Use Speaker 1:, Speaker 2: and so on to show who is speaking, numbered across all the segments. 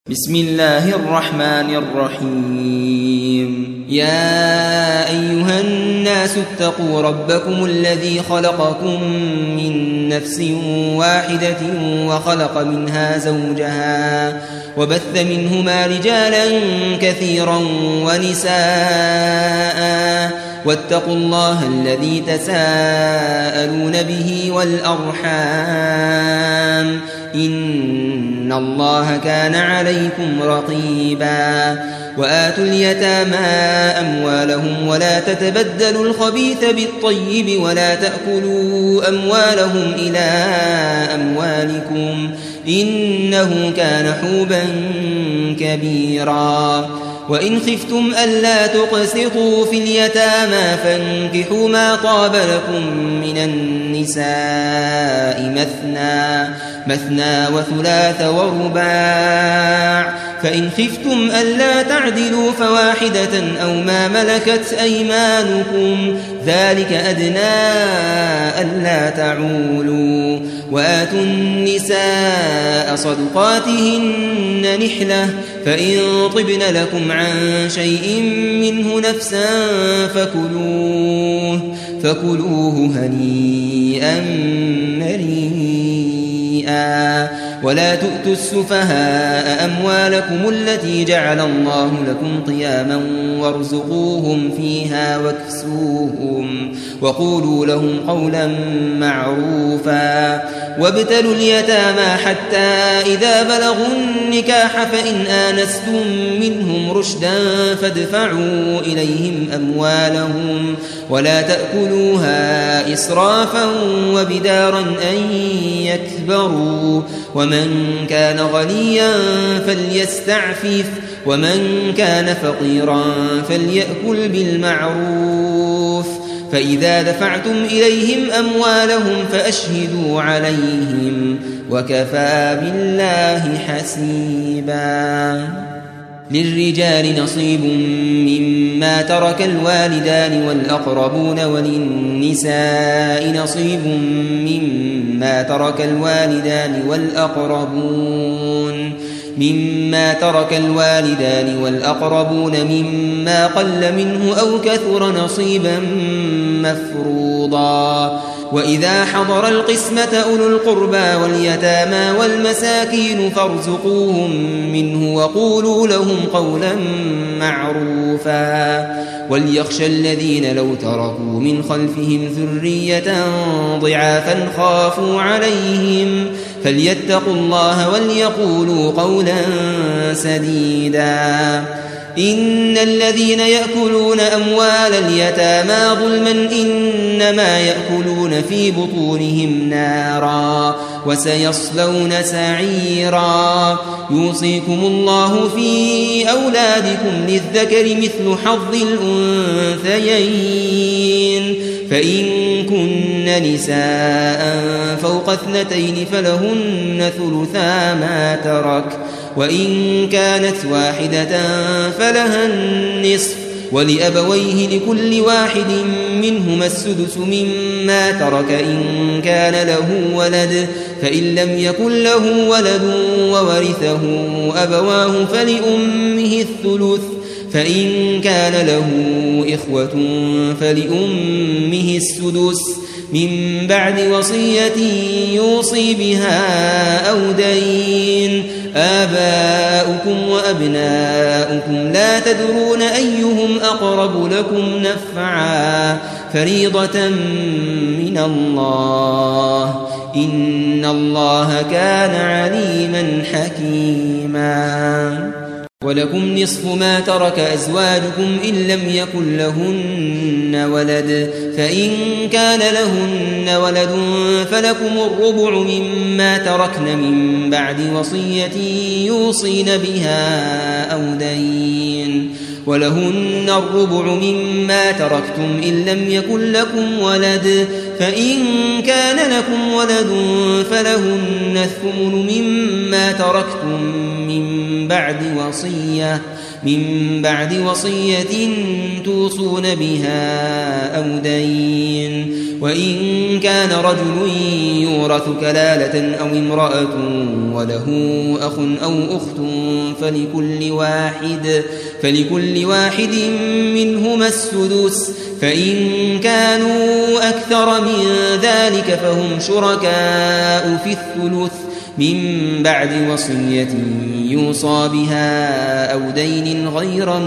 Speaker 1: بسم الله الرحمن الرحيم يا أيها الناس اتقوا ربكم الذي خلقكم من نفس واحدة وخلق منها زوجها وبث منهما رجالا كثيرا ونساء واتقوا الله الذي تساءلون به والأرحام إن الله كان عليكم رقيبا وآتوا اليتامى أموالهم ولا تتبدلوا الخبيث بالطيب ولا تأكلوا أموالهم إلى أموالكم إنه كان حوبا كبيرا وإن خفتم ألا تقسطوا في اليتامى فانكحوا ما طاب لكم من النساء مثنى وثلاث ورباع فإن خفتم ألا تعدلوا فواحدة أو ما ملكت أيمانكم ذلك أدنى ألا تعولوا وآتوا النساء صدقاتهن نحلة فإن طبن لكم عن شيء منه نفسا فكلوه هنيئا مريئا ولا تؤتوا السفهاء أموالكم التي جعل الله لكم قياما وارزقوهم فيها واكسوهم وقولوا لهم قولا معروفا وابتلوا اليتامى حتى إذا بلغوا النكاح فإن آنستم منهم رشدا فادفعوا إليهم أموالهم ولا تأكلوها إسرافا وبدارا أن يكبروا ومن كان غنيا فليستعفف ومن كان فقيرا فليأكل بالمعروف فإذا دفعتم إليهم أموالهم فأشهدوا عليهم وكفى بالله حسيبا للرجال نصيب مما ترك الوالدان والأقربون وللنساء نصيب مما ترك الوالدان والأقربون مما قل منه أو كثر نصيبا مفروضا وإذا حضر القسمة أولو القربى واليتامى والمساكين فارزقوهم منه وقولوا لهم قولا معروفا وليخشى الذين لو تركوا من خلفهم ذرية ضعافا خافوا عليهم فليتقوا الله وليقولوا قولا سديدا إن الذين يأكلون أموال اليتامى ظلما إنما يأكلون في بطونهم نارا وسيصلون سعيرا يوصيكم الله في أولادكم للذكر مثل حظ الأنثيين فإن كن نساء فوق 2 فلهن ثلثا ما ترك وإن كانت واحدة فلها النصف ولأبويه لكل واحد منهما السدس مما ترك إن كان له ولد فإن لم يكن له ولد وورثه أبواه فلأمه الثلث فإن كان له إخوة فلأمه السدس من بعد وصية يوصي بها أو دين آباؤكم وأبناؤكم لا تدرون أيهم أقرب لكم نفعا فريضة من الله إن الله كان عليما حكيما ولكم نصف ما ترك أزواجكم إن لم يكن لهن ولد فإن كان لهن ولد فلكم الربع مما تركن من بعد وصية يوصين بها أو دين ولهن الربع مما تركتم إن لم يكن لكم ولد فإن كان لكم ولد فلهن الثمن مما تركتم من بعد وصية من بعد وصية توصون بها أو دين. وإن كان رجل يورث كلالة أو امرأة وله أخ أو أخت فلكل واحد منهما السدس، فإن كانوا أكثر من ذلك فهم شركاء في الثلث من بعد وصية يوصى بها أو دين غير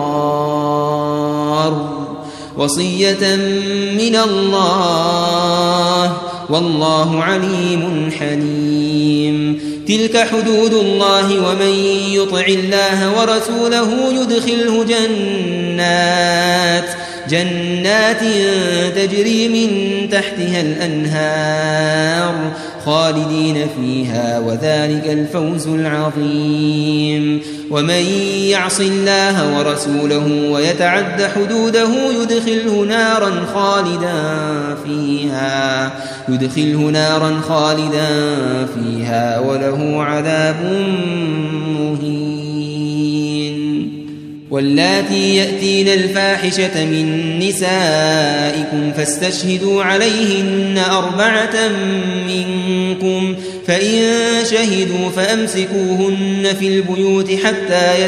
Speaker 1: مضار، وصية من الله والله عليم حليم. تلك حدود الله، ومن يطع الله ورسوله يدخله جنات تجري من تحتها الأنهار خالدين فيها، وذلك الفوز العظيم. ومن يعص الله ورسوله ويتعد حدوده يدخله نارا خالدا فيها وله عذاب مهين. واللاتي يأتين الفاحشة من نسائكم فاستشهدوا عليهن 4 منكم، فإن شهدوا فأمسكوهن في البيوت حتى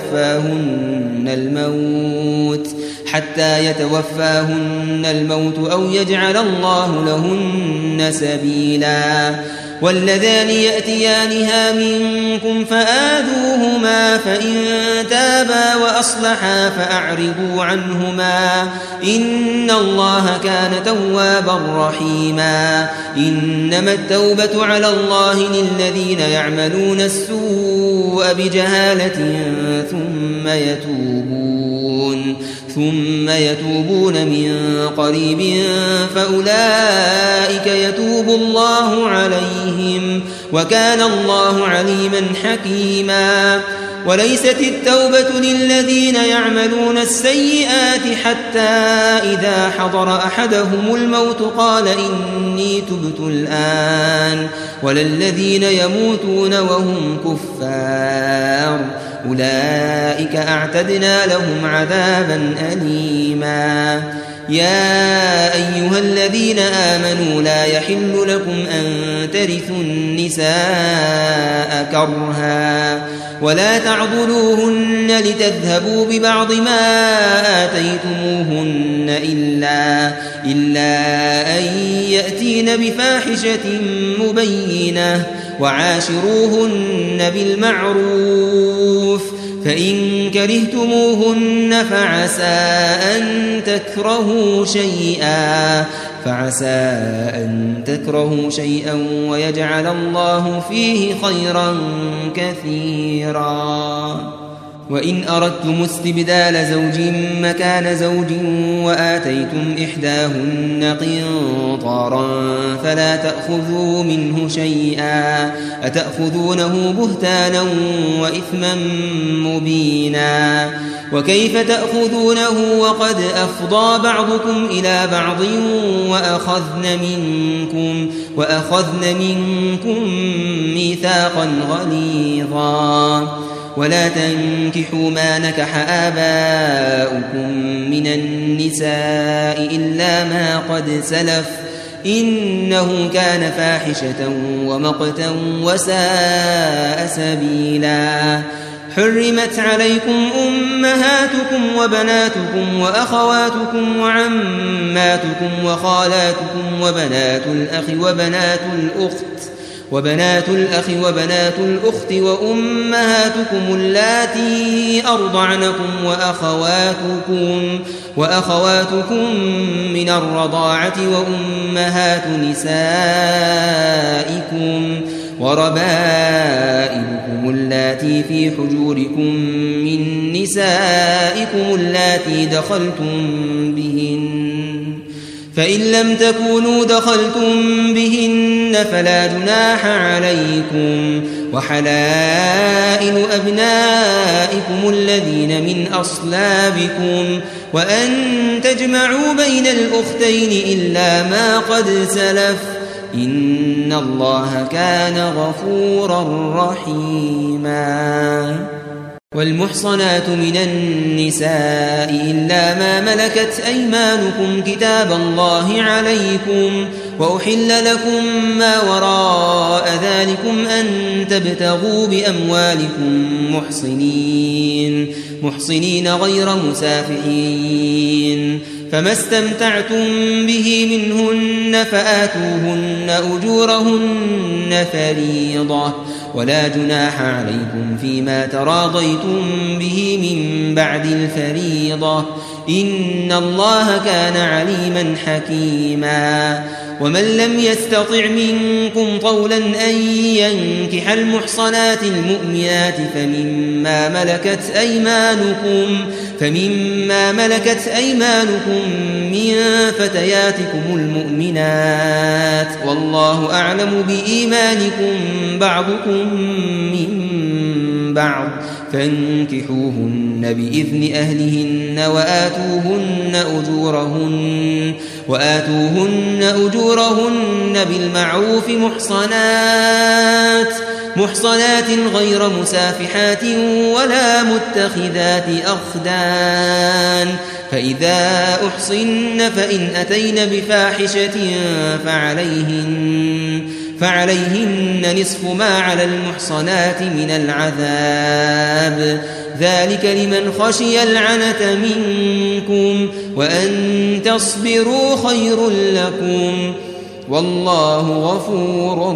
Speaker 1: يتوفاهن الموت أو يجعل الله لهن سبيلا. واللذان يأتيانها منكم فآذوهما، فإن تابا وأصلحا فأعرضوا عنهما، إن الله كان توابا رحيما. إنما التوبة على الله للذين يعملون السوء بجهالة ثم يتوبون من قريب فأولئك يتوب الله عليهم، وكان الله عليما حكيما. وليست التوبة للذين يعملون السيئات حتى إذا حضر أحدهم الموت قال إني تبت الآن، ولا الذين يموتون وهم كفار، أولئك أعتدنا لهم عذابا أليما. يا أيها الذين آمنوا لا يحل لكم أن ترثوا النساء كرها ولا تعضلوهن لتذهبوا ببعض ما آتيتموهن إلا أن يأتين بفاحشة مبينة، وعاشروهن بالمعروف، فإن كرهتموهن فعسى أن تكرهوا شيئا ويجعل الله فيه خيرا كثيرا. وإن أردتم استبدال زوج مكان زوج وآتيتم إحداهن قنطارا فلا تأخذوا منه شيئا، أتأخذونه بهتانا وإثما مبينا. وكيف تأخذونه وقد أفضى بعضكم إلى بعض وأخذن منكم ميثاقا غليظا. ولا تنكحوا ما نكح آباؤكم من النساء إلا ما قد سلف، إنه كان فاحشة ومقتا وساء سبيلا. حرمت عليكم أمهاتكم وبناتكم وأخواتكم وعماتكم وخالاتكم وبنات الأخ وبنات الأخت وأمهاتكم اللاتي أرضعنكم وأخواتكم من الرضاعة وأمهات نسائكم وربائبكم اللاتي في حجوركم من نسائكم اللاتي دخلتم بهن، فإن لم تكونوا دخلتم بهن فلا جناح عليكم. وحلائل أبنائكم الذين من أصلابكم، وأن تجمعوا بين الأختين إلا ما قد سلف، إن الله كان غفورا رحيما. والمحصنات من النساء إلا ما ملكت أيمانكم كتاب الله عليكم وأحل لكم ما وراء ذلكم أن تبتغوا بأموالكم محصنين غير مسافحين فما استمتعتم به منهن فآتوهن أجورهن فريضة ولا جناح عليكم فيما تراضيتم به من بعد الفريضة إن الله كان عليما حكيما ومن لم يستطع منكم طولا أن ينكح المحصنات المؤمنات فمما ملكت أيمانكم من فتياتكم المؤمنات والله أعلم بإيمانكم بعضكم من بعض فانكحوهن بإذن أهلهن وآتوهن أجورهن بالمعروف محصنات غير مسافحات ولا متخذات أخدان فإذا أحصن فإن أتين بفاحشة فعليهن نصف ما على المحصنات من العذاب ذلك لمن خشي العنة منكم وأن تصبروا خير لكم والله غفور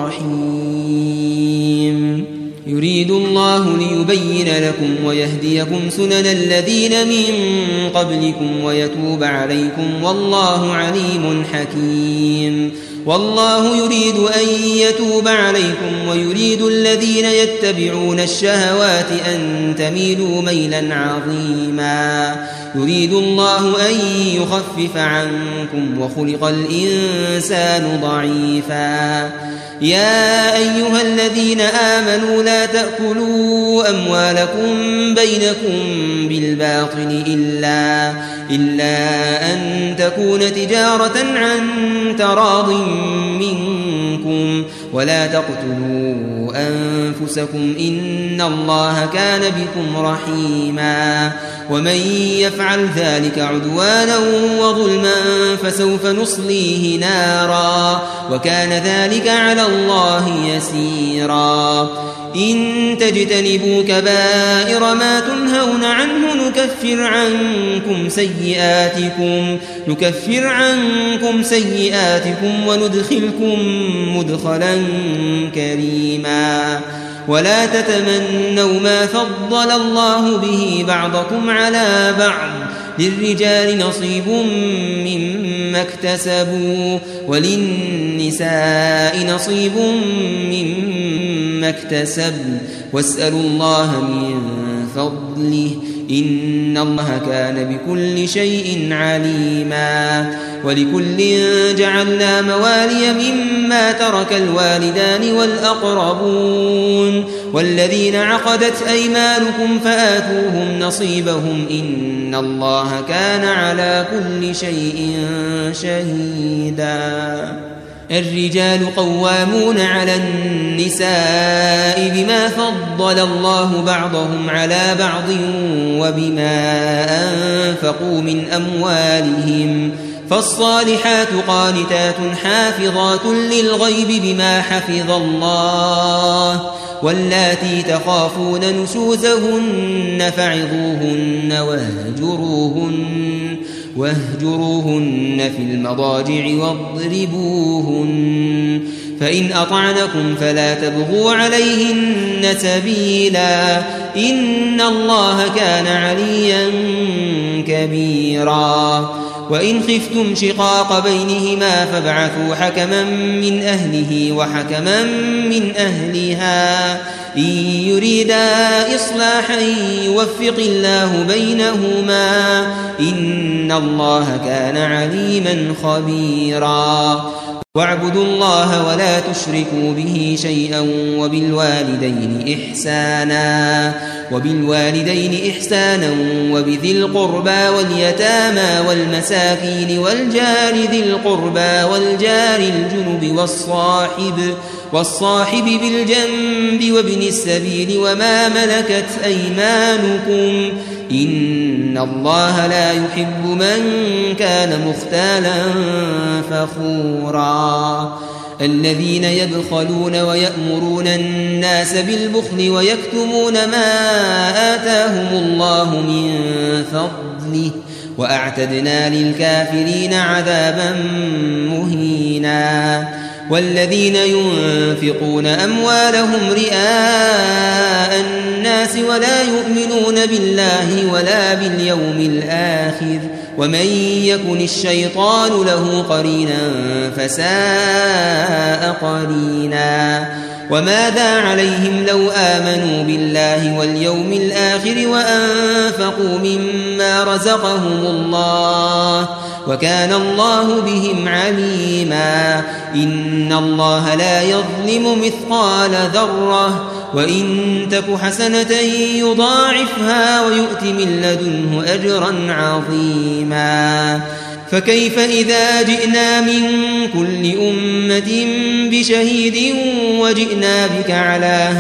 Speaker 1: رحيم يريد الله ليبين لكم ويهديكم سنن الذين من قبلكم ويتوب عليكم والله عليم حكيم والله يريد أن يتوب عليكم ويريد الذين يتبعون الشهوات أن تميلوا ميلا عظيما يريد الله أن يخفف عنكم وخلق الإنسان ضعيفا يا أيها الذين آمنوا لا تأكلوا أموالكم بينكم بالباطل إلا أن تكون تجارة عن تراض منكم ولا تقتلوا أنفسكم إن الله كان بكم رحيما ومن يفعل ذلك عدوانا وظلما فسوف نصليه نارا وكان ذلك على الله يسيرا إن تجتنبوا كبائر ما تنهون عنه نكفر عنكم سيئاتكم وندخلكم مدخلا كريما ولا تتمنوا ما فضل الله به بعضكم على بعض للرجال نصيب مما اكتسبوا وللنساء نصيب مما اكتسبن واسألوا الله من فضله إن الله كان بكل شيء عليما ولكل جعلنا موالي مما ترك الوالدان والأقربون والذين عقدت أيمانكم فآتوهم نصيبهم إن الله كان على كل شيء شهيدا الرجال قوامون على النساء بما فضل الله بعضهم على بعض وبما أنفقوا من أموالهم فالصالحات قانتات حافظات للغيب بما حفظ الله واللاتي تخافون نشوزهن فعظوهن واهجروهن في المضاجع واضربوهن فإن أطعنكم فلا تبغوا عليهن سبيلا إن الله كان عليا كبيرا وإن خفتم شقاق بينهما فابعثوا حكما من أهله وحكما من أهلها إن يريدا إصلاحا يوفق الله بينهما إن الله كان عليما خبيرا واعبدوا الله ولا تشركوا به شيئا وبالوالدين إحسانا وبذي القربى واليتامى والمساكين والجار ذي القربى والجار الجنب والصاحب بالجنب وابن السبيل وما ملكت أيمانكم إن الله لا يحب من كان مختالا فخورا الذين يبخلون ويأمرون الناس بالبخل ويكتمون ما آتاهم الله من فضله وأعتدنا للكافرين عذابا مهينا والذين ينفقون أموالهم رئاء الناس ولا يؤمنون بالله ولا باليوم الآخر ومن يكن الشيطان له قرينا فساء قرينا وماذا عليهم لو آمنوا بالله واليوم الآخر وأنفقوا مما رزقهم الله وكان الله بهم عليما إن الله لا يظلم مثقال ذرة وإن تك حسنة يضاعفها ويؤت من لدنه أجرا عظيما فكيف إذا جئنا من كل أمة بشهيد وجئنا بك على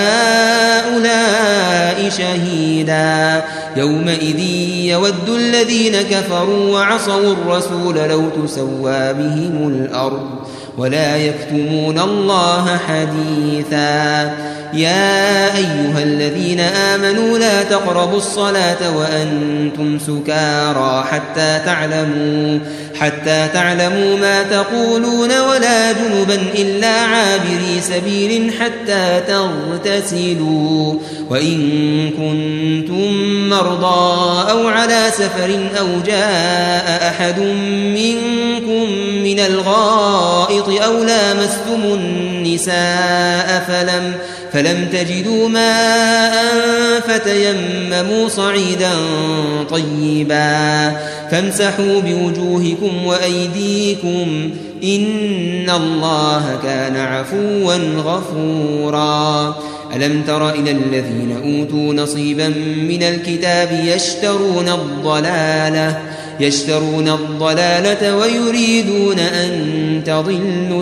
Speaker 1: هؤلاء شهيدا يومئذ يود الذين كفروا وعصوا الرسول لو تسوى بهم الأرض ولا يكتمون الله حديثا يا أيها الذين آمنوا لا تقربوا الصلاة وأنتم سكارى حتى تعلموا ما تقولون ولا جنبا إلا عابري سبيل حتى تغتسلوا وإن كنتم مرضى أو على سفر أو جاء أحد منكم من الغائط أو لامستم النساء فلم تجدوا ماء فتيمموا صعيدا طيبا فامسحوا بوجوهكم وأيديكم إن الله كان عفوا غفورا ألم تر إلى الذين أوتوا نصيبا من الكتاب يشترون الضلالة ويريدون أن تضلوا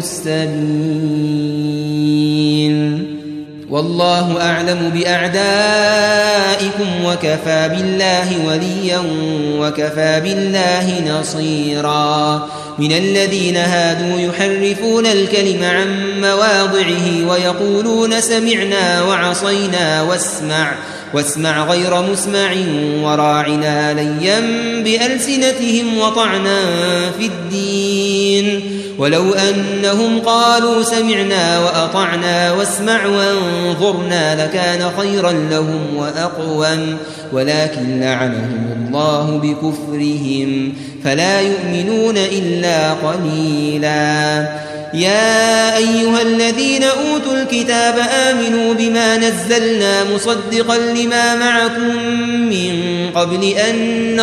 Speaker 1: السبيل والله أعلم بأعدائكم وكفى بالله وليا وكفى بالله نصيرا من الذين هادوا يحرفون الكلم عن مواضعه ويقولون سمعنا وعصينا واسمع غير مسمع وراعنا ليا بألسنتهم وطعنا في الدين ولو أنهم قالوا سمعنا وأطعنا واسمع وانظرنا لكان خيرا لهم وأقوم ولكن لعنهم الله بكفرهم فلا يؤمنون إلا قليلا يا أيها الذين أوتوا الكتاب آمنوا بما نزلنا مصدقا لما معكم من قبل أن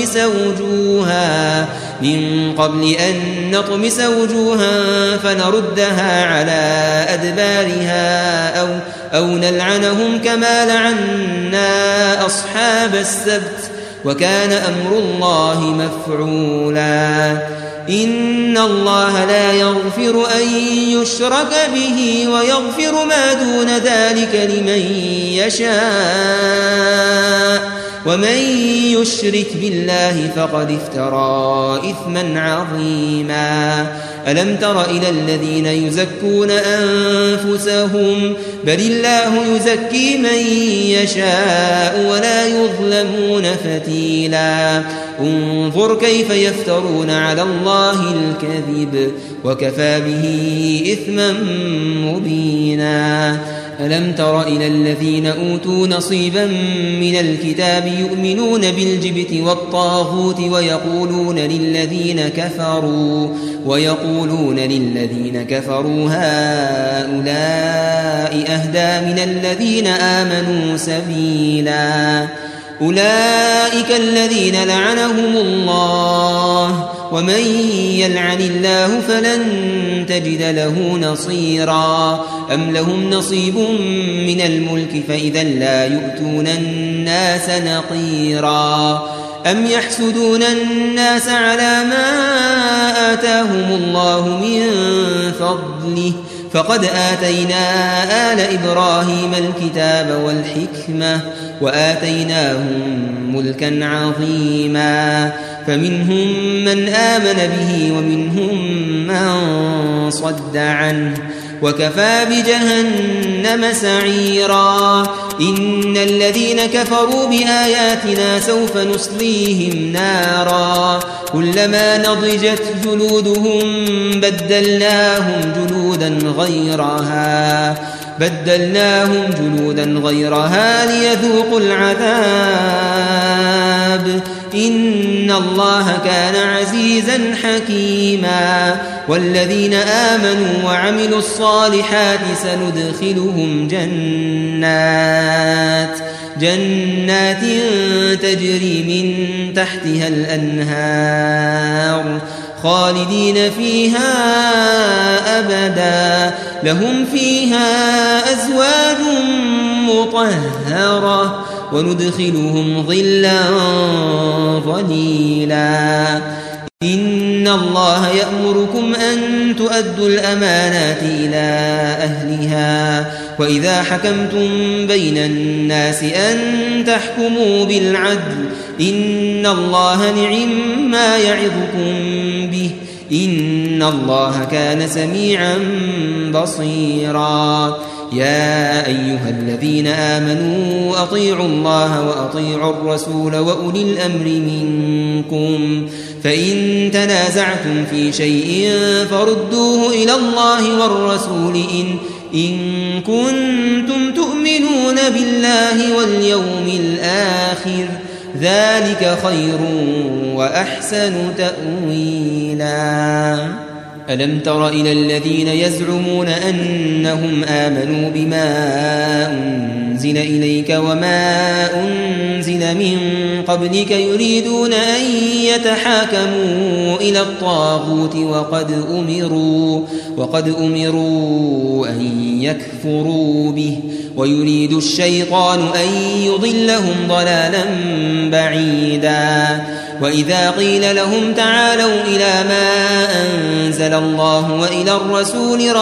Speaker 1: نطمس وجوها فنردها على أدبارها أو نلعنهم كما لعنا أصحاب السبت وكان أمر الله مفعولا إن الله لا يغفر أن يشرك به ويغفر ما دون ذلك لمن يشاء ومن يشرك بالله فقد افترى إثما عظيما ألم تر إلى الذين يزكون أنفسهم بل الله يزكي من يشاء ولا يظلمون فتيلا انظر كيف يفترون على الله الكذب وكفى به إثما مبينا ألم تر إلى الذين أوتوا نصيبا من الكتاب يؤمنون بالجبت والطاغوت ويقولون للذين كفروا هؤلاء أهدى من الذين آمنوا سبيلا أولئك الذين لعنهم الله ومن يلعن الله فلن تجد له نصيرا أم لهم نصيب من الملك فإذا لا يؤتون الناس نقيرا أم يحسدون الناس على ما آتاهم الله من فضله فقد آتينا آل إبراهيم الكتاب والحكمة وآتيناهم ملكا عظيما فمنهم من آمن به ومنهم من صد عنه وكفى بجهنم سعيرا إن الذين كفروا بآياتنا سوف نصليهم نارا كلما نضجت جلودهم بدلناهم جلودا غيرها ليذوقوا العذاب إن الله كان عزيزا حكيما والذين آمنوا وعملوا الصالحات سندخلهم جنات تجري من تحتها الأنهار خالدين فيها أبدا لهم فيها أزواج مطهرة وندخلهم ظلا ظليلا إن الله يأمركم أن تؤدوا الأمانات إلى أهلها وإذا حكمتم بين الناس أن تحكموا بالعدل إن الله نعم ما يعظكم به إن الله كان سميعا بصيرا يا أيها الذين آمنوا أطيعوا الله وأطيعوا الرسول وأولي الأمر منكم فإن تنازعتم في شيء فردوه إلى الله والرسول إن كنتم تؤمنون بالله واليوم الآخر ذلك خير وأحسن تأويلا ألم تر إلى الذين يزعمون أنهم آمنوا بما أنزل إليك وما أنزل من قبلك يريدون أن يتحاكموا إلى الطاغوت وقد أمروا أن يكفروا به ويريد الشيطان أن يضلهم ضلالا بعيدا وإذا قيل لهم تعالوا إلى ما أنزل الله وإلى الرسول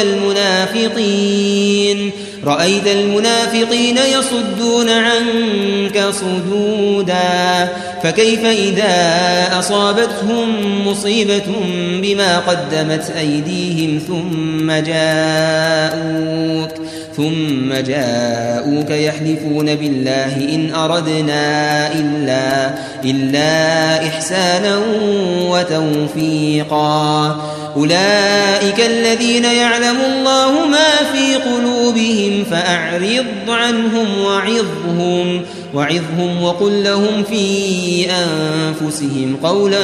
Speaker 1: رأيت المنافقين يصدون عنك صدودا فكيف إذا أصابتهم مصيبة بما قدمت أيديهم ثم جاءوك يحلفون بالله إن أردنا إلا إحسانا وتوفيقا أولئك الذين يعلم الله ما في قلوبهم فأعرض عنهم وعظهم وقل لهم في أنفسهم قولا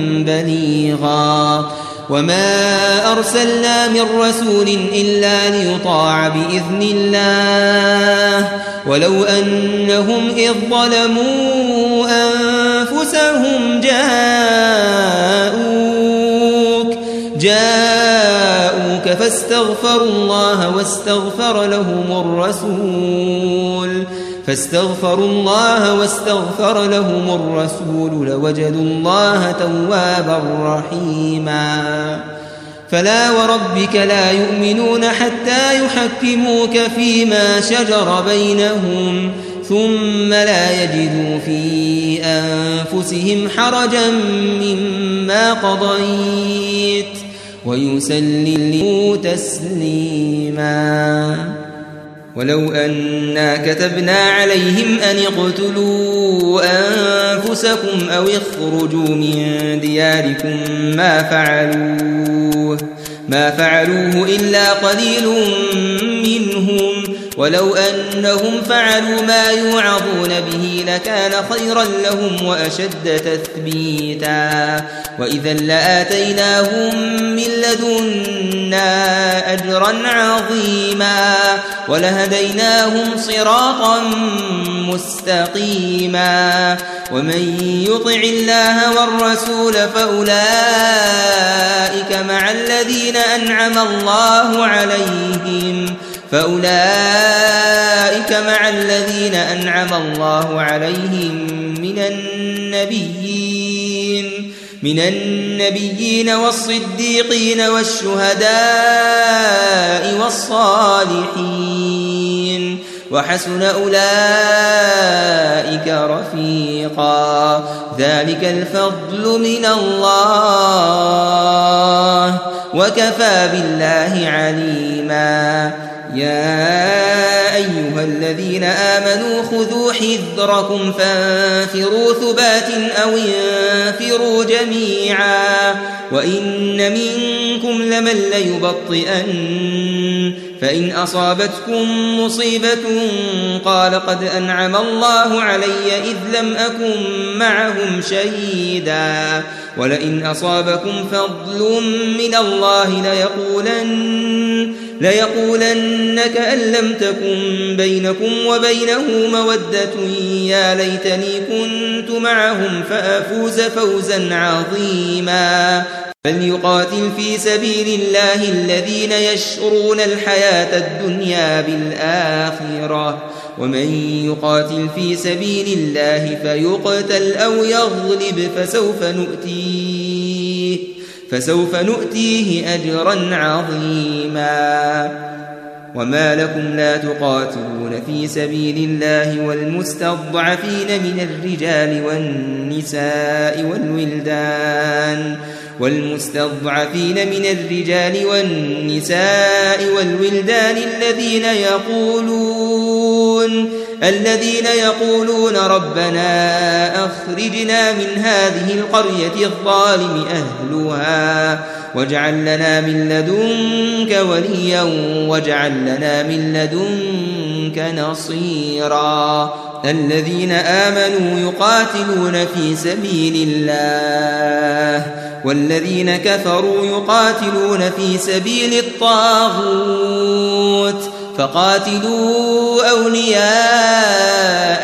Speaker 1: بليغا وما أرسلنا من رسول إلا ليطاع بإذن الله ولو أنهم إذ ظلموا أنفسهم جاءوك فاستغفروا الله واستغفر لهم الرسول لوجدوا الله توابا رحيما فلا وربك لا يؤمنون حتى يحكموك فيما شجر بينهم ثم لا يجدوا في أنفسهم حرجا مما قضيت ويسلموا تسليما ولو أنا كتبنا عليهم أن اقتلوا أنفسكم أو اخرجوا من دياركم ما فعلوه إلا قليل منهم ولو أنهم فعلوا ما يوعظون به لكان خيرا لهم وأشد تثبيتا وإذا لآتيناهم من لدنا أجرا عظيما ولهديناهم صراطا مستقيما ومن يطع الله والرسول فأولئك مع الذين أنعم الله عليهم من من النبيين والصديقين والشهداء والصالحين وحسن أولئك رفيقا ذلك الفضل من الله وكفى بالله عليما يا أيها الذين آمنوا خذوا حذركم فانفروا ثبات أو انفروا جميعا وإن منكم لمن ليبطئن فإن أصابتكم مصيبة قال قد أنعم الله علي إذ لم أكن معهم شهيدا ولئن أصابكم فضل من الله ليقولن كأن لم تكن بينكم وبينه مودة يا ليتني كنت معهم فأفوز فوزا عظيما فليقاتل في سبيل الله الذين يشرون الحياة الدنيا بالآخرة ومن يقاتل في سبيل الله فيقتل أو يغلب فسوف نؤتيه أجرا عظيما وما لكم لا تقاتلون في سبيل الله والمستضعفين من الرجال والولدان الذين يقولون ربنا أخرجنا من هذه القرية الظالم أهلها واجعل لنا من لدنك وليا واجعل لنا من لدنك نصيرا الذين آمنوا يقاتلون في سبيل الله والذين كفروا يقاتلون في سبيل الطاغوت فقاتلوا أولياء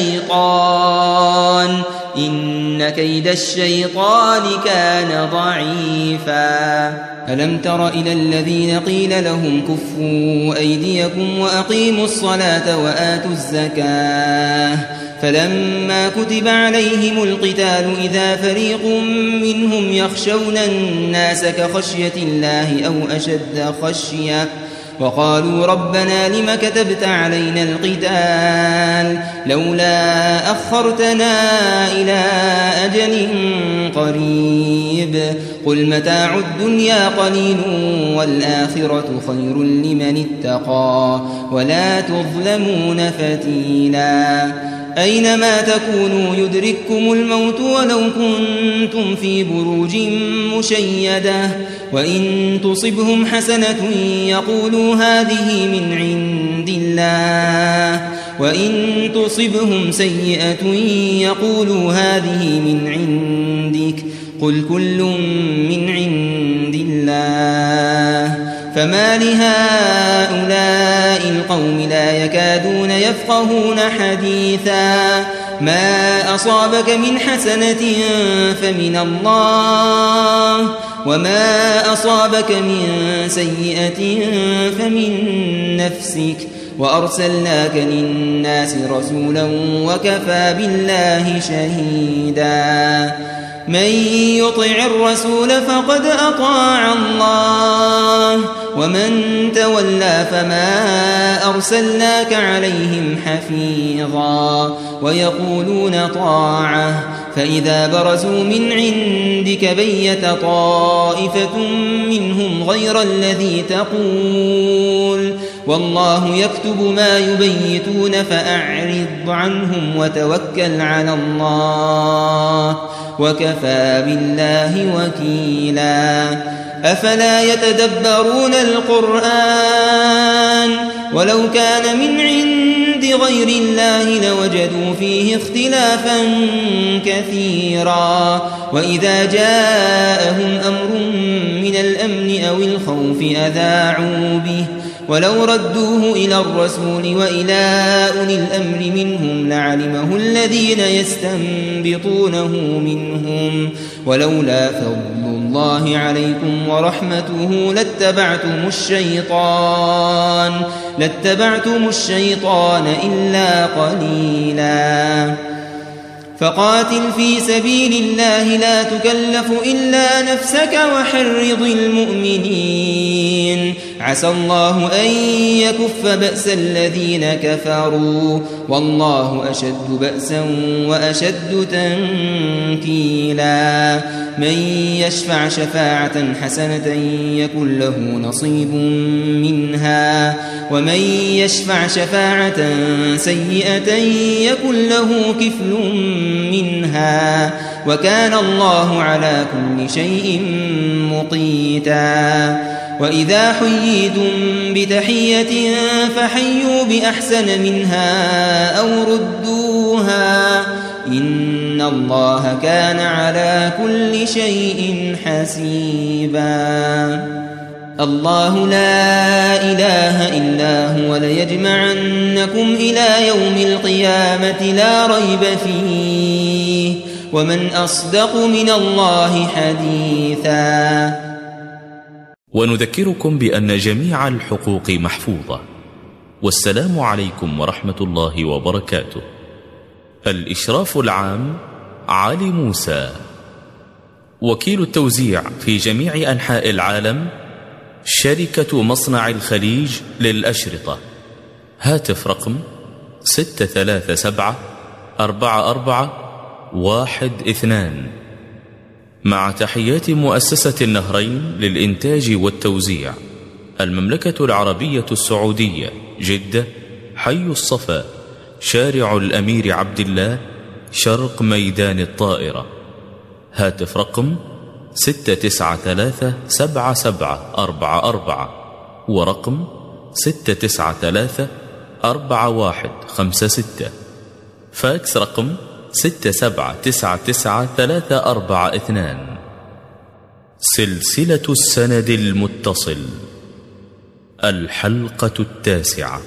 Speaker 1: الشيطان إن كيد الشيطان كان ضعيفا ألم تر إلى الذين قيل لهم كفوا أيديكم وأقيموا الصلاة وآتوا الزكاة فلما كتب عليهم القتال إذا فريق منهم يخشون الناس كخشية الله أو أشد خشية وقالوا ربنا لم كتبت علينا القتال لولا أخرتنا إلى أجل قريب قل متاع الدنيا قليل والآخرة خير لمن اتقى ولا تظلمون فتيلا أينما تكونوا يدرككم الموت ولو كنتم في بروج مشيدة وإن تصبهم حسنة يقولوا هذه من عند الله وإن تصبهم سيئة يقولوا هذه من عندك قل كل من عند الله فما لهؤلاء القوم لا يكادون يفقهون حديثا ما أصابك من حسنة فمن الله وما أصابك من سيئة فمن نفسك وأرسلناك للناس رسولا وكفى بالله شهيدا من يطع الرسول فقد أطاع الله ومن تولى فما أرسلناك عليهم حفيظا ويقولون طاعة فإذا برزوا من عندك بيت طائفة منهم غير الذي تقول والله يكتب ما يبيتون فأعرض عنهم وتوكل على الله وكفى بالله وكيلا أفلا يتدبرون القرآن ولو كان من عند غير الله لوجدوا فيه اختلافا كثيرا وإذا جاءهم أمر من الأمن أو الخوف أذاعوا به ولو ردوه إلى الرسول وإلى أولي الأمر منهم لعلمه الذين يستنبطونه منهم ولولا فضل الله عليكم ورحمته لاتبعتم الشيطان إلا قليلا فقاتل في سبيل الله لا تكلف إلا نفسك وحرض المؤمنين عسى الله أن يكف بأس الذين كفروا والله أشد بأسا وأشد تنكيلا من يشفع شفاعة حسنة يكن له نصيب منها ومن يشفع شفاعة سيئة يكن له كفل منها وكان الله على كل شيء مقيتا وإذا حييتم بتحية فحيوا بأحسن منها أو ردوها إن الله كان على كل شيء حسيبا الله لا إله إلا هو ليجمعنكم إلى يوم القيامة لا ريب فيه ومن أصدق من الله حديثا
Speaker 2: ونذكركم بأن جميع الحقوق محفوظة. والسلام عليكم ورحمة الله وبركاته. الإشراف العام علي موسى. وكيل التوزيع في جميع أنحاء العالم شركة مصنع الخليج للأشرطة. هاتف رقم 637-44-12. مع تحيات مؤسسة النهرين للإنتاج والتوزيع، المملكة العربية السعودية، جدة، حي الصفا، شارع الأمير عبد الله، شرق ميدان الطائرة. هاتف رقم 693-7744 ورقم 693-4156. فاكس رقم 6799-3442. سلسلة السند المتصل. الحلقة 9.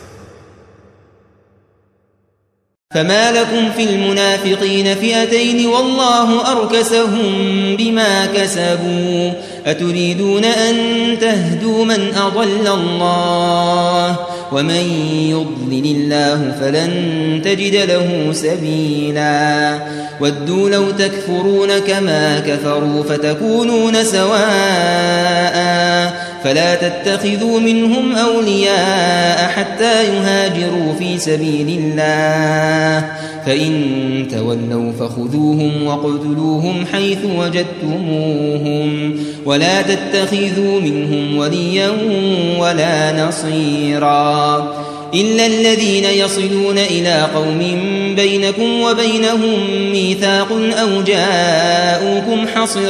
Speaker 1: فما لكم في المنافقين فئتين والله أركسهم بما كسبوا أتريدون أن تهدوا من أضل الله ومن يضلل الله فلن تجد له سبيلا ودوا لو تكفرون كما كفروا فتكونون سواء فلا تتخذوا منهم أولياء حتى يهاجروا في سبيل الله فإن تولوا فخذوهم واقتلوهم حيث وجدتموهم ولا تتخذوا منهم وليا ولا نصيرا إلا الذين يصلون إلى قوم بينكم وبينهم ميثاق أو جاءوكم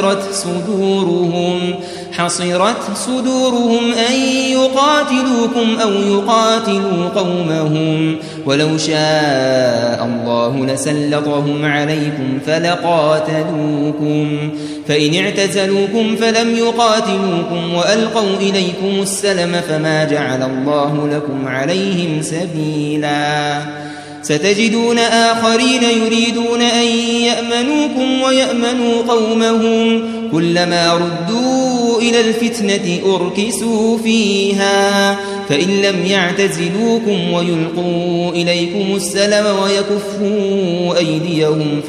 Speaker 1: حصرت صدورهم أن يقاتلوكم أو يقاتلوا قومهم ولو شاء الله لسلطهم عليكم فلقاتلوكم فإن اعتزلوكم فلم يقاتلوكم وألقوا إليكم السلم فما جعل الله لكم عليهم سبيلا ستجدون آخرين يريدون أن يأمنوكم ويأمنوا قومهم كلما ردوا إلى الفتنة أركسوا فيها فإن لم يعتزلوكم ويلقوا إليكم السلم ويكفوا أيديهم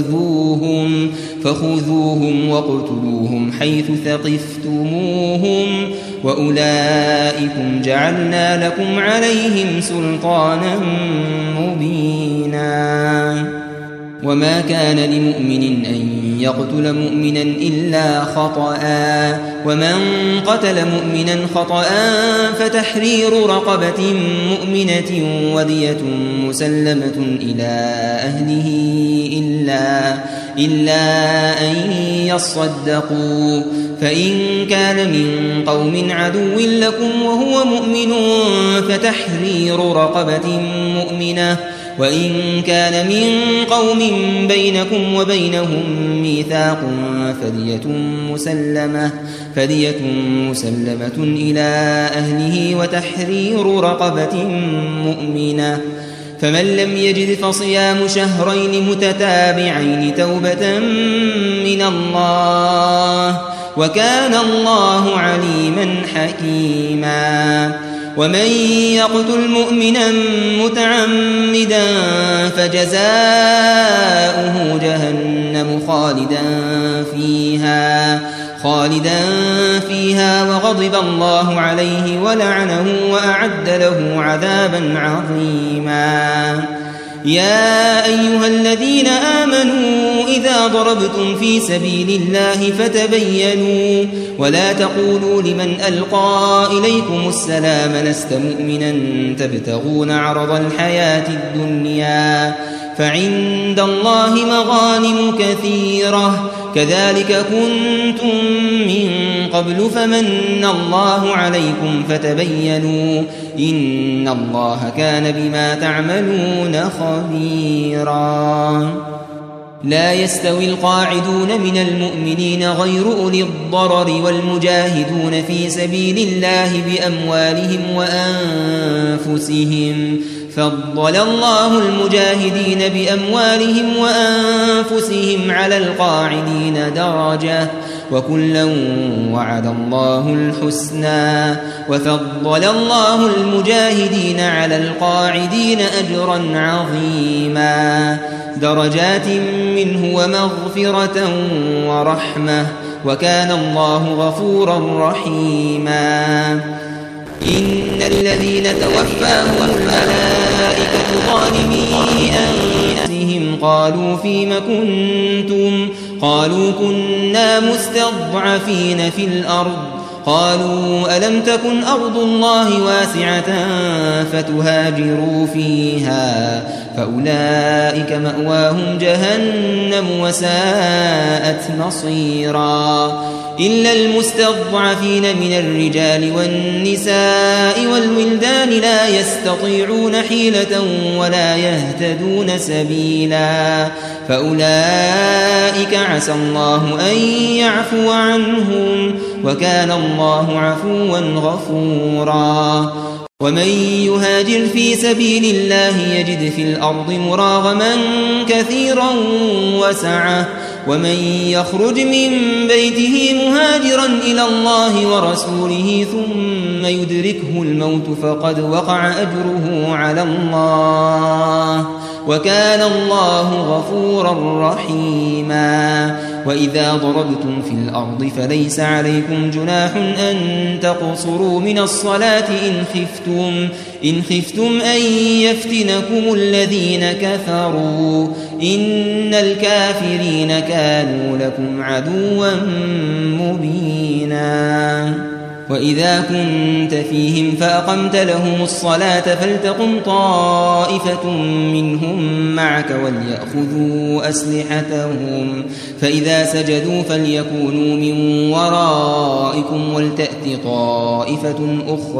Speaker 1: فخذوهم واقتلوهم حيث ثقفتموهم وأولئكم جعلنا لكم عليهم سلطانا مبينا وما كان لمؤمن أن يقتل مؤمنا إلا خطأ ومن قتل مؤمنا خطأ فتحرير رقبة مؤمنة ودية مسلمة إلى أهله إلا أن يصدقوا فإن كان من قوم عدو لكم وهو مؤمن فتحرير رقبة مؤمنة وإن كان من قوم بينكم وبينهم ميثاق فدية مسلمة إلى أهله وتحرير رقبة مؤمنة فمن لم يجد فصيام شهرين متتابعين توبة من الله وكان الله عليما حكيما ومن يقتل مؤمنا متعمدا فجزاؤه جهنم خالدا فيها وغضب الله عليه ولعنه وأعد له عذابا عظيما. يا أيها الذين آمنوا إذا ضربتم في سبيل الله فتبينوا ولا تقولوا لمن ألقى إليكم السلام لست مؤمنا تبتغون عرض الحياة الدنيا فعند الله مغانم كثيرة كذلك كنتم من قبل فمن الله عليكم فتبينوا إن الله كان بما تعملون خبيرا. لا يستوي القاعدون من المؤمنين غير أولي الضرر والمجاهدون في سبيل الله بأموالهم وأنفسهم فضل الله المجاهدين بأموالهم وأنفسهم على القاعدين درجة وكلا وعد الله الحسنى وفضل الله المجاهدين على القاعدين أجرا عظيما درجات منه ومغفرة ورحمة وكان الله غفورا رحيما. إن الذين توفاهم الملائكة ظالمي أنفسهم قالوا فيم كنتم قالوا كنا مستضعفين في الأرض قالوا ألم تكن أرض الله واسعة فتهاجروا فيها فأولئك مأواهم جهنم وساءت مصيرا. إلا المستضعفين من الرجال والنساء والولدان لا يستطيعون حيلة ولا يهتدون سبيلا فأولئك عسى الله أن يعفو عنهم وكان الله عفوا غفورا. ومن يهاجر في سبيل الله يجد في الأرض مراغما كثيرا وسعة ومن يخرج من بيته مهاجرا إلى الله ورسوله ثم يدركه الموت فقد وقع أجره على الله وكان الله غفورا رحيما. وإذا ضربتم في الأرض فليس عليكم جناح أن تقصروا من الصلاة إن خفتم أن يفتنكم الذين كفروا إن الكافرين كانوا لكم عدوا مبينا. وإذا كنت فيهم فأقمت لهم الصلاة فلتقم طائفة منهم معك وليأخذوا أسلحتهم فإذا سجدوا فليكونوا من ورائكم ولتأت طائفة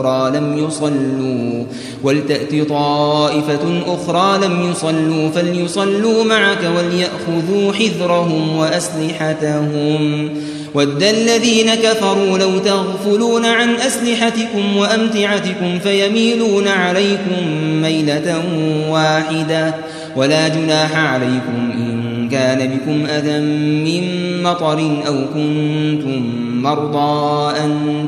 Speaker 1: أخرى لم يصلوا فليصلوا معك وليأخذوا حذرهم وأسلحتهم ود الذين كفروا لو تغفلون عن أسلحتكم وأمتعتكم فيميلون عليكم ميلة واحدة ولا جناح عليكم إن كان بكم أذى من مطر أو كنتم مرضى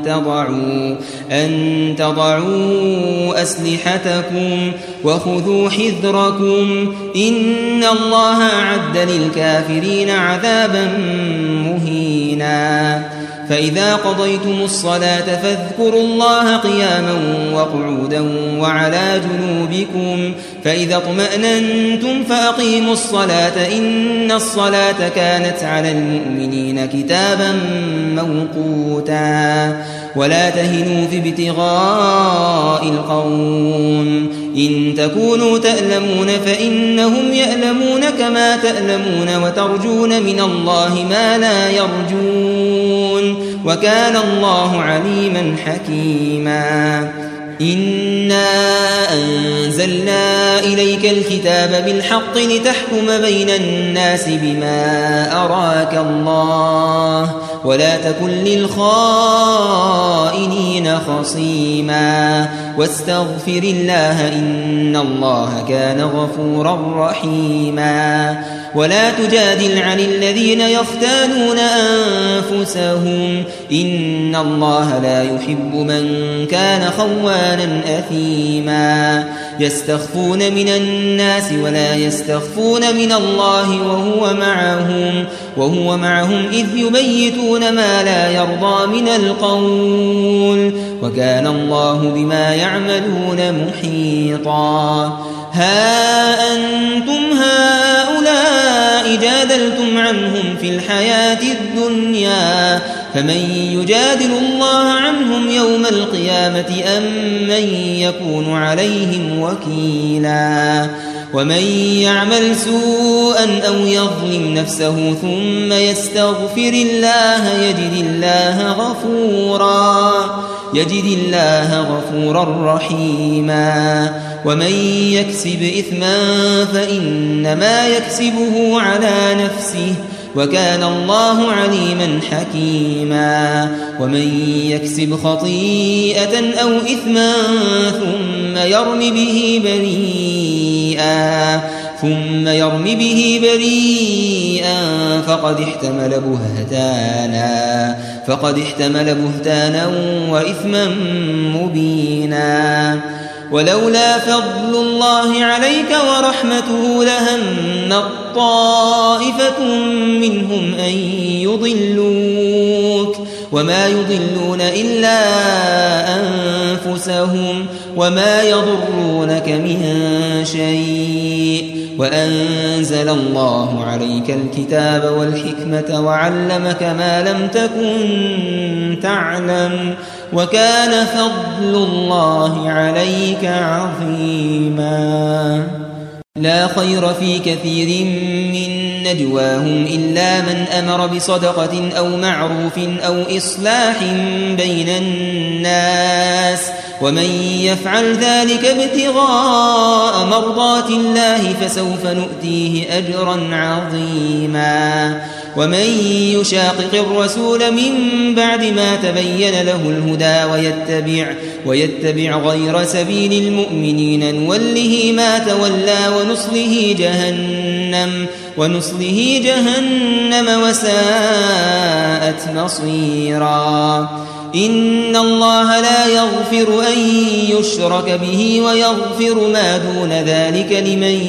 Speaker 1: أن تضعوا أسلحتكم وخذوا حذركم إن الله أعد للكافرين عذابا مهينا. فإذا قضيتم الصلاة فاذكروا الله قياما وقعودا وعلى جنوبكم فإذا اطمأننتم فأقيموا الصلاة إن الصلاة كانت على المؤمنين كتابا موقوتا. ولا تهنوا في ابتغاء القوم إن تكونوا تألمون فإنهم يألمون كما تألمون وترجون من الله ما لا يرجون وكان الله عليما حكيما. إنا أنزلنا إليك الكتاب بالحق لتحكم بين الناس بما أراك الله ولا تكن للخائنين خصيما واستغفر الله إن الله كان غفورا رحيما ولا تجادل عن الذين يختانون أنفسهم إن الله لا يحب من كان خوانا أثيما يستخفون من الناس ولا يستخفون من الله وهو معهم إذ يبيتون ما لا يرضى من القول وكان الله بما يعملون محيطا ها أنتم هؤلاء جادلتم عنهم في الحياة الدنيا فمن يجادل الله عنهم يوم القيامة أم من يكون عليهم وكيلا ومن يعمل سوءا أو يظلم نفسه ثم يستغفر الله يجد الله غفورا رحيما ومن يكسب إثما فإنما يكسبه على نفسه وكان الله عليما حكيما ومن يكسب خطيئة أو إثما ثم يرم به بريئا فقد احتمل بهتانا وإثما مبينا ولولا فضل الله عليك ورحمته لهم طائفة منهم أن يضلوك وما يضلون إلا أنفسهم وما يضرونك من شيء وأنزل الله عليك الكتاب والحكمة وعلمك ما لم تكن تعلم وكان فضل الله عليك عظيما لا خير في كثير من نجواهم إلا من أمر بصدقة أو معروف أو إصلاح بين الناس ومن يفعل ذلك ابتغاء مرضات الله فسوف نؤتيه أجرا عظيما ومن يشاقق الرسول من بعد ما تبين له الهدى ويتبع غير سبيل المؤمنين نوله ما تولى ونصله جهنم وساءت مصيرا إن الله لا يغفر أن يشرك به ويغفر ما دون ذلك لمن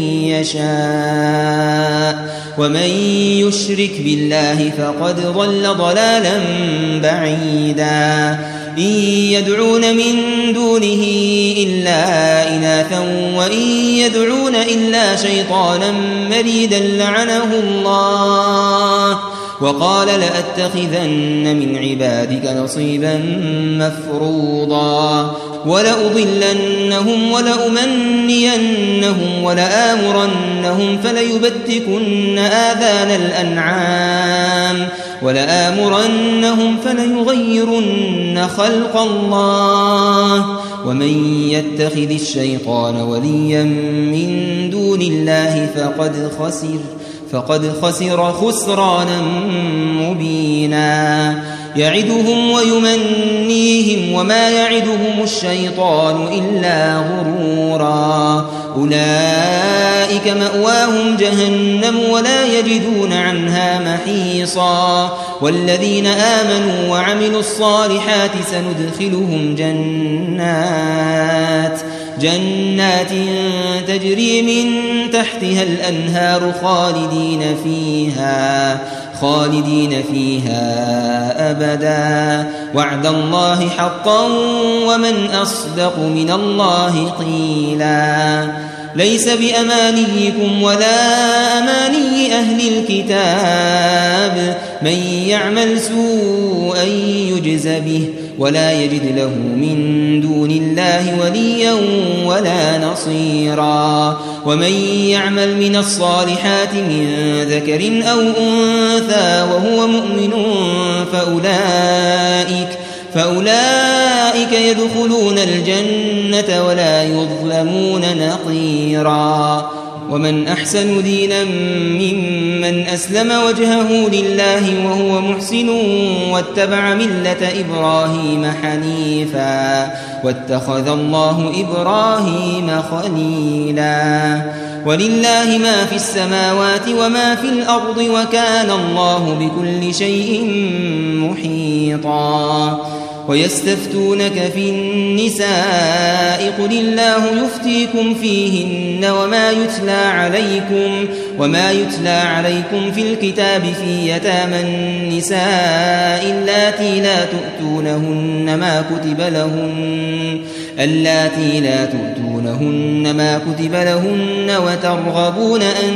Speaker 1: يشاء ومن يشرك بالله فقد ضل ضلالا بعيدا إن يدعون من دونه إلا إناثا وإن يدعون إلا شيطانا مريدا لعنه الله وقال لأتخذن من عبادك نصيبا مفروضا ولأضلنهم ولأمنينهم ولآمرنهم فليبتكن آذان الأنعام ولآمرنهم فليغيرن خلق الله ومن يتخذ الشيطان وليا من دون الله فقد خسر خسرانا مبينا يعدهم ويمنيهم وما يعدهم الشيطان إلا غرورا أولئك مأواهم جهنم ولا يجدون عنها محيصا والذين آمنوا وعملوا الصالحات سندخلهم جنات تجري من تحتها الأنهار خالدين فيها أبدا وعد الله حقا ومن أصدق من الله قيلا ليس بأمانيكم ولا أماني أهل الكتاب من يعمل سوءا يجز به ولا يجد له من دون الله وليا ولا نصيرا ومن يعمل من الصالحات من ذكر أو أنثى وهو مؤمن فأولئك يدخلون الجنة ولا يظلمون نقيرا ومن أحسن دينا ممن أسلم وجهه لله وهو محسن واتبع ملة إبراهيم حنيفا واتخذ الله إبراهيم خليلا ولله ما في السماوات وما في الأرض وكان الله بكل شيء محيطا ويستفتونك في النساء قل الله يفتيكم فيهن وما يتلى عليكم في الكتاب في يتامى النساء اللاتي لا تؤتونهن ما كتب لهن وترغبون أن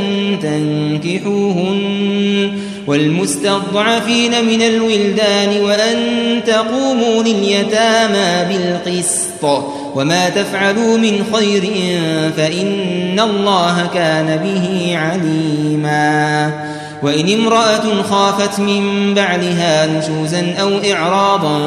Speaker 1: تنكحوهن والمستضعفين من الولدان وأن تقوموا لليتامى بالقسط وما تفعلوا من خير فإن الله كان به عليما وإن امرأة خافت من بعلها نشوزا أو إعراضا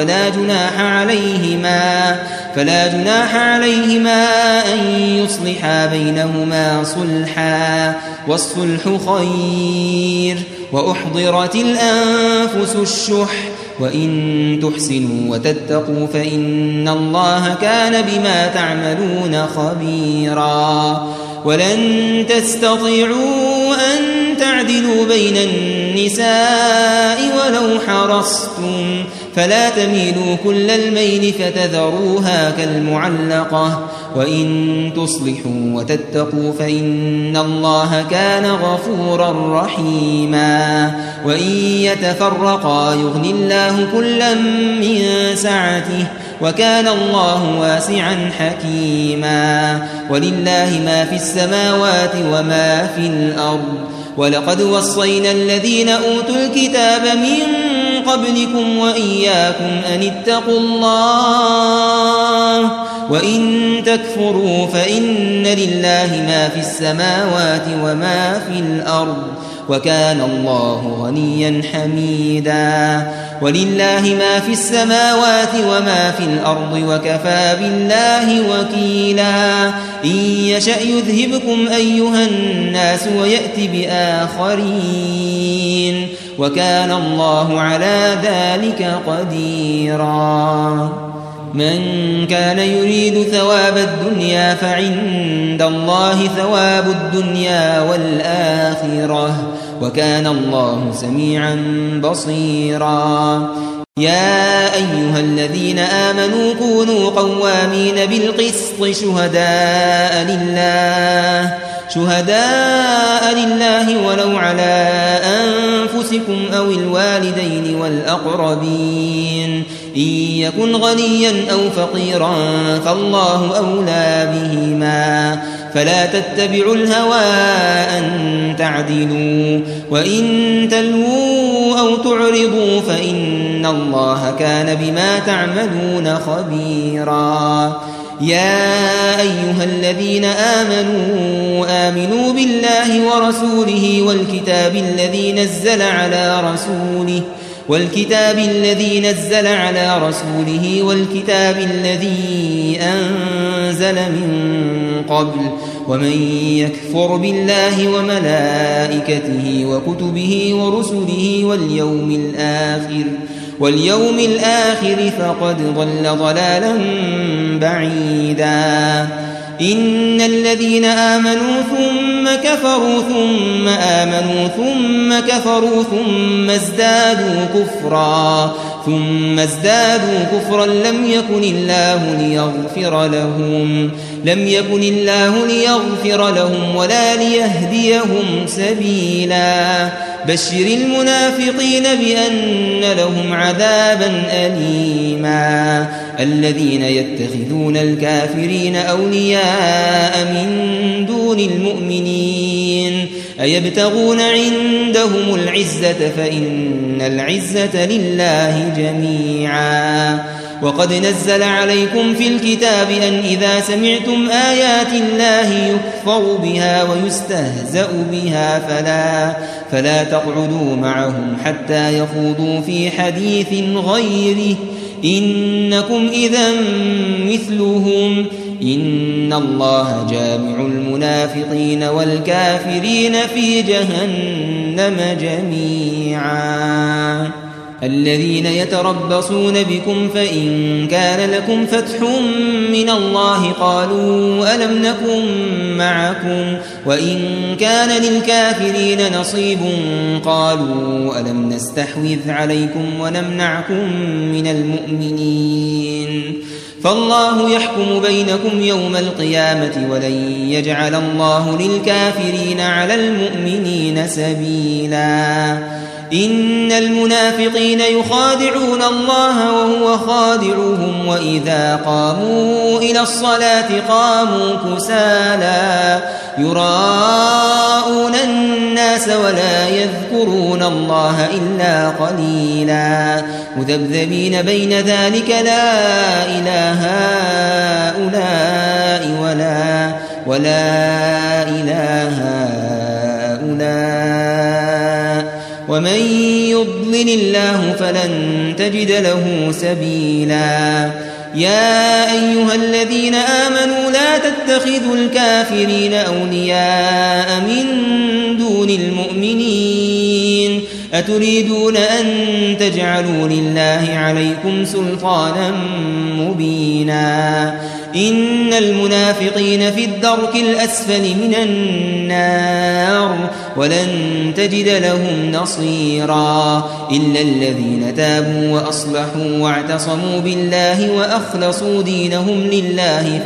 Speaker 1: فلا جناح عليهما أن يصلحا بينهما صلحا والصلح خير وأحضرت الأنفس الشح وإن تحسنوا وتتقوا فإن الله كان بما تعملون خبيرا ولن تستطيعوا أن تعدلوا بين النساء ولو حرصتم فلا تميلوا كل الميل فتذروها كالمعلقة وإن تصلحوا وتتقوا فإن الله كان غفورا رحيما وإن يتفرقا يغن الله كلا من سعته وكان الله واسعا حكيما ولله ما في السماوات وما في الأرض ولقد وصينا الذين أوتوا الكتاب من قبلكم وإياكم أن اتقوا الله وإن تكفروا فإن لله ما في السماوات وما في الأرض وكان الله غنيا حميدا ولله ما في السماوات وما في الأرض وكفى بالله وكيلا إن يشأ يذهبكم أيها الناس ويأت بآخرين وكان الله على ذلك قديرا من كان يريد ثواب الدنيا فعند الله ثواب الدنيا والآخرة وكان الله سميعا بصيرا يا أيها الذين آمنوا كونوا قوامين بالقسط شهداء لله ولو على أنفسكم أو الوالدين والأقربين إن يكن غنيا أو فقيرا فالله أولى بهما فلا تتبعوا الهوى أن تعدلوا وإن تلووا أو تعرضوا فإن الله كان بما تعملون خبيرا يا أيها الذين آمنوا بالله ورسوله والكتاب الذي نزل على رسوله والكتاب الذي أنزل من قبل ومن يكفر بالله وملائكته وكتبه ورسله واليوم الآخر فقد ضل ضلالا بعيدا إن الذين آمنوا ثم كفروا ثم آمنوا ثم كفروا ثم ازدادوا كفرا لم يكن الله ليغفر لهم ولا ليهديهم سبيلا بشر المنافقين بأن لهم عذابا أليما الذين يتخذون الكافرين أولياء من دون المؤمنين أيبتغون عندهم العزة فإن العزة لله جميعا وقد نزل عليكم في الكتاب أن إذا سمعتم آيات الله يكفر بها ويستهزأ بها فلا تقعدوا معهم حتى يخوضوا في حديث غيره إنكم إذا مثلهم إن الله جامع المنافقين والكافرين في جهنم جميعا. الذين يتربصون بكم فإن كان لكم فتح من الله قالوا ألم نكن معكم وإن كان للكافرين نصيب قالوا ألم نستحوذ عليكم ونمنعكم من المؤمنين فالله يحكم بينكم يوم القيامة ولن يجعل الله للكافرين على المؤمنين سبيلا. إن المنافقين يخادعون الله وهو خادعهم وإذا قاموا إلى الصلاة قاموا كسالى يراءون الناس ولا يذكرون الله إلا قليلا مذبذبين بين ذلك لا إله هؤلاء ولا إله هؤلاء ومن يضلل الله فلن تجد له سبيلا. يا أيها الذين آمنوا لا تتخذوا الكافرين أولياء من دون المؤمنين أتريدون أن تجعلوا لله عليكم سلطانا مبينا. إن المنافقين في الدرك الأسفل من النار ولن تجد لهم نصيرا إلا الذين تابوا وأصلحوا واعتصموا بالله وأخلصوا دينهم لله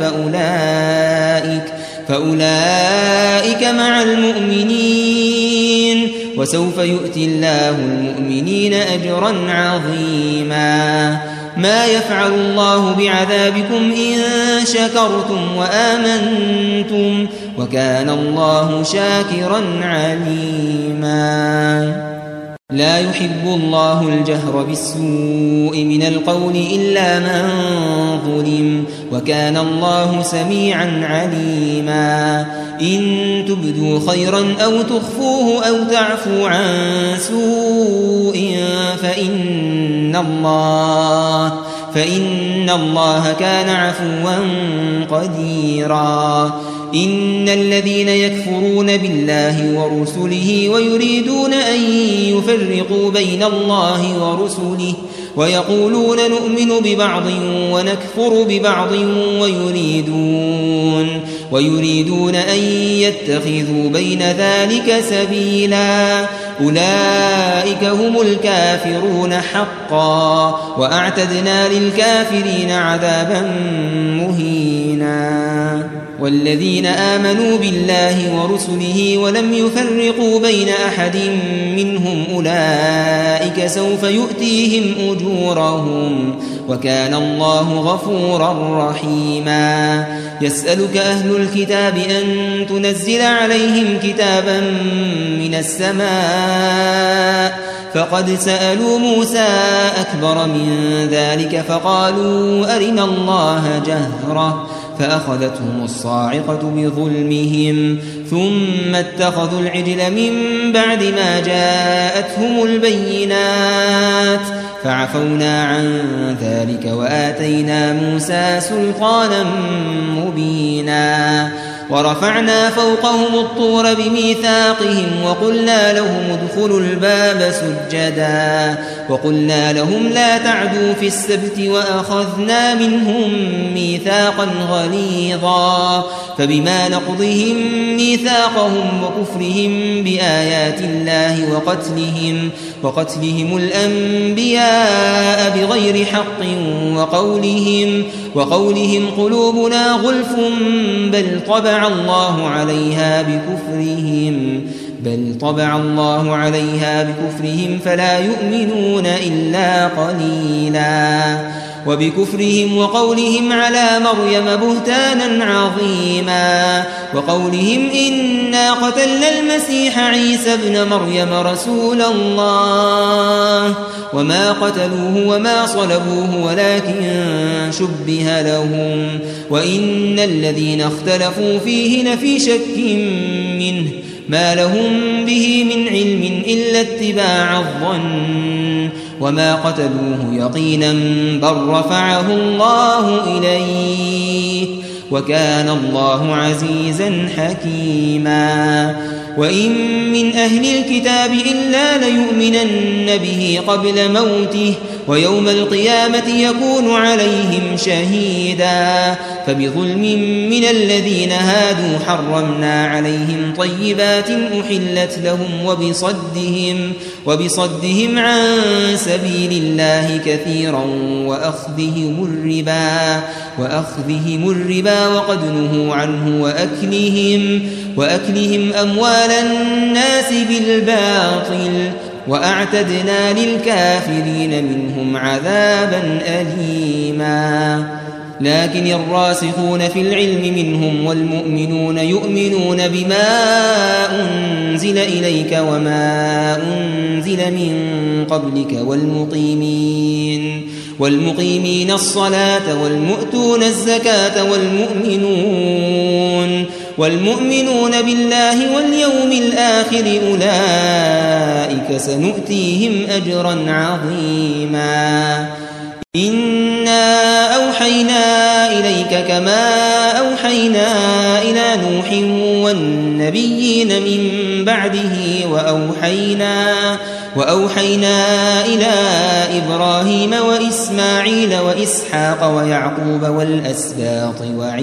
Speaker 1: فأولئك مع المؤمنين وسوف يؤتي الله المؤمنين أجرا عظيما. ما يفعل الله بعذابكم إن شكرتم وآمنتم وكان الله شاكرا عليما. لا يحب الله الجهر بالسوء من القول إلا من ظلم وكان الله سميعا عليما. إن تبدوا خيرا أو تخفوه أو تعفوا عن سوء فإن الله كان عفوا قديرا. إن الذين يكفرون بالله ورسله ويريدون أن يفرقوا بين الله ورسله ويقولون نؤمن ببعض ونكفر ببعض ويريدون أن يتخذوا بين ذلك سبيلا أولئك هم الكافرون حقا وأعتدنا للكافرين عذابا مهينا. والذين آمنوا بالله ورسله ولم يفرقوا بين أحد منهم أولئك سوف يؤتيهم أجورهم وكان الله غفورا رحيما. يسألك أهل الكتاب أن تنزل عليهم كتابا من السماء فقد سألوا موسى أكبر من ذلك فقالوا أرنا الله جهرة فأخذتهم الصاعقة بظلمهم ثم اتخذوا العجل من بعد ما جاءتهم البينات فعفونا عن ذلك وآتينا موسى سلطانا مبينا. ورفعنا فوقهم الطور بميثاقهم وقلنا لهم ادخلوا الباب سجدا وقلنا لهم لا تعدوا في السبت وأخذنا منهم ميثاقا غليظا فبما نقضهم ميثاقهم وكفرهم بآيات الله وقتلهم الأنبياء بغير حق وقولهم قلوبنا غلف بل طبع الله عليها بكفرهم فلا يؤمنون إلا قليلا. وبكفرهم وقولهم على مريم بهتانا عظيما وقولهم إنا قتلنا المسيح عيسى ابن مريم رسول الله وما قتلوه وما صلبوه ولكن شبه لهم وإن الذين اختلفوا فيه لفي شك منه ما لهم به من علم إلا اتباع الظن وما قتلوه يقينا بل رفعه الله إليه وكان الله عزيزا حكيما وإن من أهل الكتاب إلا ليؤمنن به قبل موته ويوم القيامة يكون عليهم شهيدا فبظلم من الذين هادوا حرمنا عليهم طيبات أحلت لهم وبصدهم عن سبيل الله كثيرا وأخذهم الربا وقد نهوا عنه وأكلهم أموال الناس بالباطل وأعتدنا للكافرين منهم عذابا أليما لكن الراسخون في العلم منهم والمؤمنون يؤمنون بما أنزل إليك وما أنزل من قبلك والمقيمين الصلاة والمؤتون الزكاة والمؤمنون بالله واليوم الآخر أولئك سنؤتيهم أجرا عظيما إنا أوحينا إليك كما أوحينا إلى نوح والنبيين من بعده وأوحينا إلى إبراهيم وإسماعيل وإسحاق ويعقوب والأسباط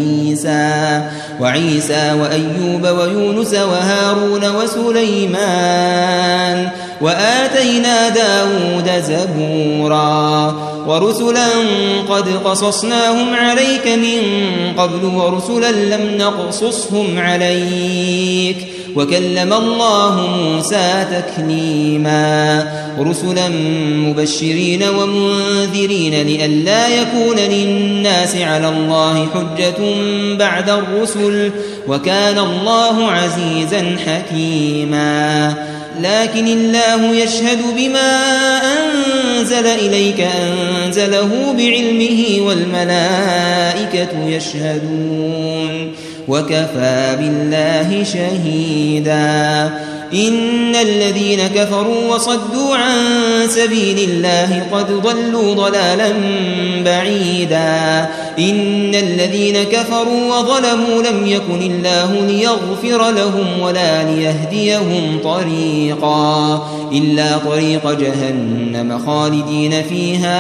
Speaker 1: وعيسى وأيوب ويونس وهارون وسليمان وآتينا داود زبورا ورسلا قد قصصناهم عليك من قبل ورسلا لم نقصصهم عليك وكلم الله موسى تكليما رسلا مبشرين ومنذرين لئلا يكون للناس على الله حجة بعد الرسل وكان الله عزيزا حكيما لكن الله يشهد بما أنزل إليك أنزله بعلمه والملائكة يشهدون وكفى بالله شهيدا إن الذين كفروا وصدوا عن سبيل الله قد ضلوا ضلالا بعيدا إن الذين كفروا وظلموا لم يكن الله ليغفر لهم ولا ليهديهم طريقا إلا طريق جهنم خالدين فيها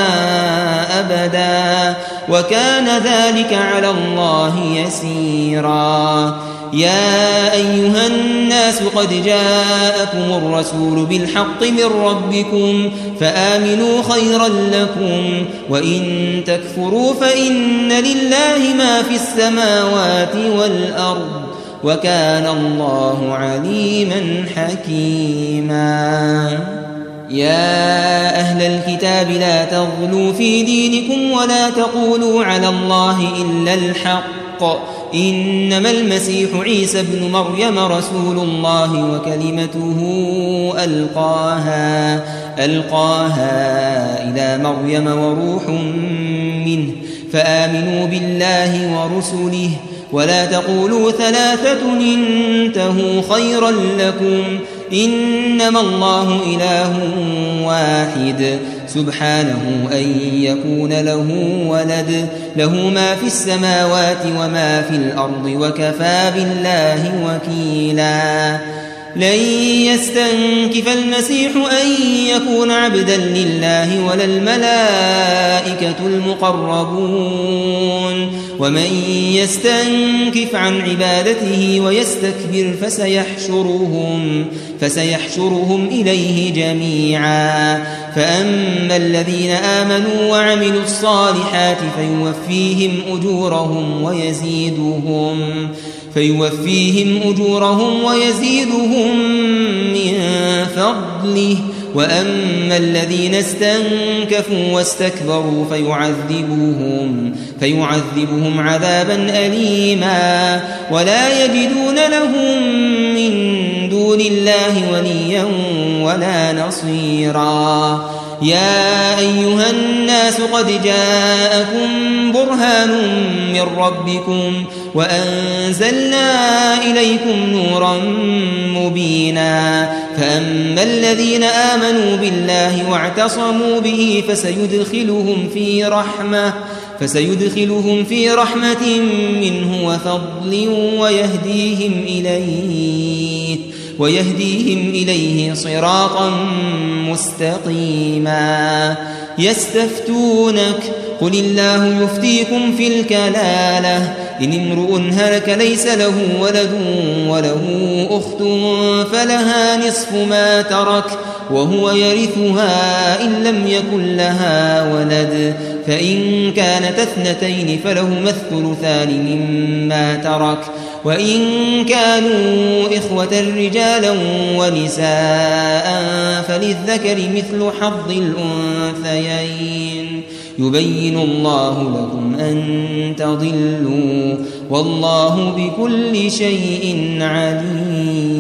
Speaker 1: أبدا وكان ذلك على الله يسيرا يا أيها الناس قد جاءكم الرسول بالحق من ربكم فآمنوا خيرا لكم وإن تكفروا فإن لله ما في السماوات والأرض وكان الله عليما حكيما يا أهل الكتاب لا تغلوا في دينكم ولا تقولوا على الله إلا الحق إنما المسيح عيسى ابن مريم رسول الله وكلمته ألقاها إلى مريم وروح منه فآمنوا بالله ورسله ولا تقولوا ثلاثة انتهوا خيرا لكم إنما الله إله واحد سبحانه أن يكون له ولد له ما في السماوات وما في الأرض وكفى بالله وكيلا لن يستنكف المسيح أن يكون عبدا لله ولا الملائكة المقربون ومن يستنكف عن عبادته ويستكبر فسيحشرهم إليه جميعا فأما الذين آمنوا وعملوا الصالحات فيوفيهم أجورهم ويزيدهم من فضله وأما الذين استنكفوا واستكبروا فيعذبهم عذابا أليما ولا يجدون لهم من دون الله وليا ولا نصيرا يا أيها الناس قد جاءكم برهان من ربكم وأنزلنا إليكم نورا مبينا فأما الذين آمنوا بالله واعتصموا به فسيدخلهم في رحمة منه وفضل ويهديهم إليه صراطا مستقيما. يستفتونك قل الله يفتيكم في الكلالة إن امرؤ هلك ليس له ولد وله أخت فلها نصف ما ترك وهو يرثها إن لم يكن لها ولد فإن كانت اثنتين فلهما الثلثان مما ترك وإن كانوا إخوة رجالا ونساء فللذكر مثل حظ الأنثيين يبين الله لكم أن تضلوا والله بكل شيء عليم.